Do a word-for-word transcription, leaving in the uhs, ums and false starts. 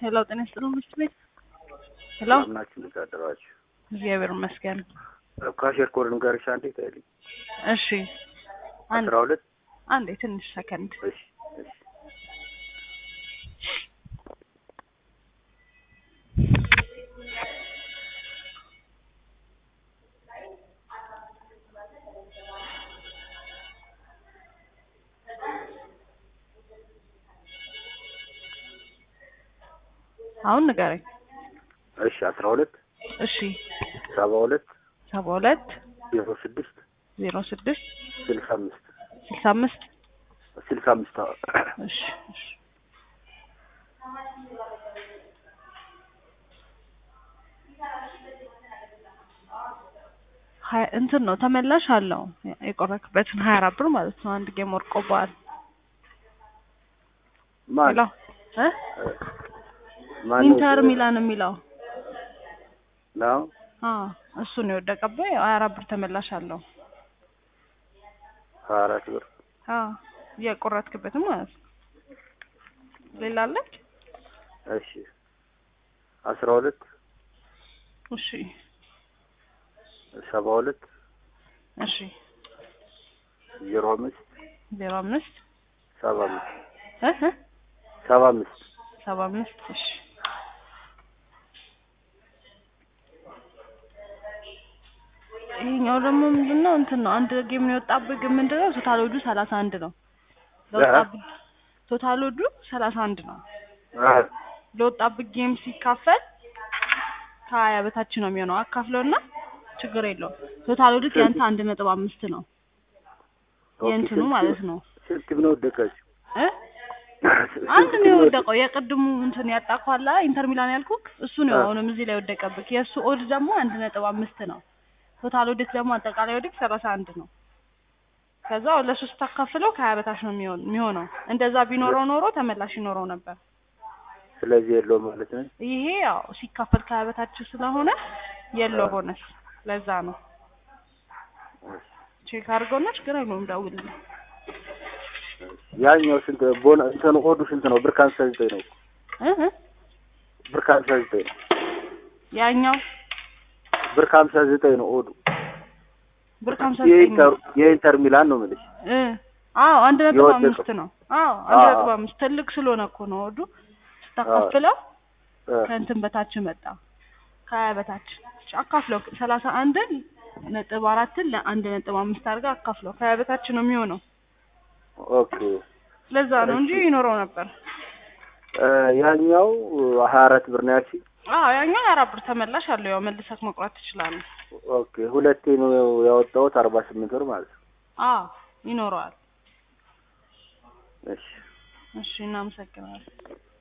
ሄሎ ጤና ይስጥልኝ ሚስት ቤት ሄሎ ናችሁ ልታደራችሁ እግዚአብሔር ይመስገን ካሸር ኮርን ጋርሽ አንዴ ታይልኝ እሺ አስራ ሁለት አንዴ ትንሽ ሰከንድ እሺ እሺ አሁን ንገረኝ እሺ አስራ ሁለት እሺ ሰባ ሁለት ሰባ ሁለት ዜሮ ስድስት ዜሮ ስድስት ስልሳ አምስት ስልሳ አምስት ስልሳ አምስት እሺ እሺ ሃይ እንትን ነው ተመላሽ አለው የቆረክበትን ሀያ አራት ብር ማለት ነው አንድ ጌም ወርቆባል ማን እ ኢንተር ሚላን የሚለው ነው አዎ እሱ ነው የወደቀበት ሀያ አራት ብር ተመላሽ አለው ሀያ አራት ብር አዎ የቆረጥክበት ማለት ነው ሌላ አለ እሺ አስራ ሁለት እሺ ሰባ ሁለት እሺ ዜሮ አምስት ዜሮ አምስት ሰባ አምስት እ ሰባ አምስት ሰባ አምስት እሺ ይሄኛው ደግሞ ምንድነው እንትን ነው አንድ ጌም ነው የወጣበት ግን ምንድነው ቶታል ወዱ ሰላሳ አንድ ነው ለወጣበት ቶታል ወዱ ሰላሳ አንድ ነው ለወጣበት ጌም ሲካፈል ከሀያ በታች ነው የሚሆነው አካፍለውና ችግር የለውም ቶታል ወዱ ያንተ አንድ ነጥብ አምስት ነው የእንትኑ ማለት ነው ስንት ነው ወደቀች እ አንድ ነው የወደቀው የቅድሙ እንትን ያጣኳላ ኢንተር ሚላን ያልኩክ እሱ ነው አሁንም እዚህ ላይ ወደቀብክ የሱ ኦድ ደግሞ አንድ ነጥብ አምስት ነው ቶታል ወድክ ደግሞ አጠቃላይ ወድክ ሰላሳ አንድ ነው ከዛው ለሶስት ተካፍለው ከሀያ በታች ነው የሚሆነው እንደዛ ቢኖረው ኖሮ ተመላሽ ይኖረው ነበር ስለዚህ የለው ማለት ነው ይሄ ያው ሲካፈል ከሀያ በታች ስለሆነ የለው ቦነስ ለዛ ነው ቼክ አድርገውናሽ ግን አይሉም ደውልልኝ ያኛው ስንት ቦና እንትን ኦዱ ስንት ነው ብር ካንሰል ዘጠኝ ነው እህ ብር ካንሰል ዘጠኝ ነው ያኛው ብር ካንሰል ዘጠኝ ነው ኦዱ ብር ካንሰል ዘጠኝ ነው የኢንተር ሚላን ነው ማለት እ አዎ አንድ ነጥብ አምስት ነው አዎ አንድ ነጥብ አምስት ትልቅ ስለሆነ እኮ ነው ኦዱ ተካፍለው ከእንትን በታች መጣ ከሀያ በታች አካፍለው ሰላሳ አንድ ነጥብ አራት ለአንድ ነጥብ አምስት አድርጋ አካፍለው ከሀያ በታች ነው የሚሆነው ኦኬ ለዛ ነው እንጂ ይኖረው ነበር ያኛው ሀያ አራት ብር ነው ያቺ አዎ ያኛው አራት ብር ተመላሽ አለው ያው መልሰክ መቁረጥ ትችላለህ ኦኬ ሁለቴ ነው ያወጣው አርባ ስምንት ብር ማለት ነው አዎ ይኖረዋል እሺ እሺ እናመሰግናለን